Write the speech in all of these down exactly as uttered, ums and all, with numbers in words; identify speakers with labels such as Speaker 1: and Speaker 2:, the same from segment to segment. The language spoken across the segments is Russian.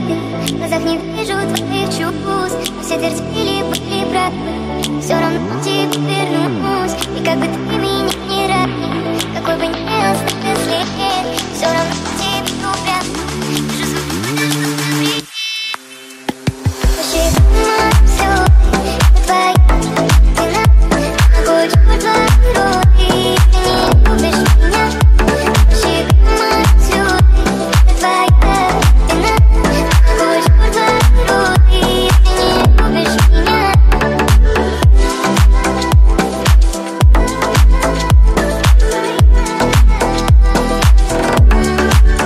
Speaker 1: ты, в глазах не вижу твоих чувств. Мы все терпели, были правы, все равно к тебе вернусь. И как бы ты меня не ранил, какой бы ни оставил след, все равно к тебе упрямый. Вижу свой путь, что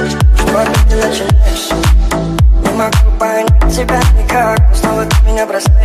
Speaker 2: тебя никак, но снова ты меня бросаешь.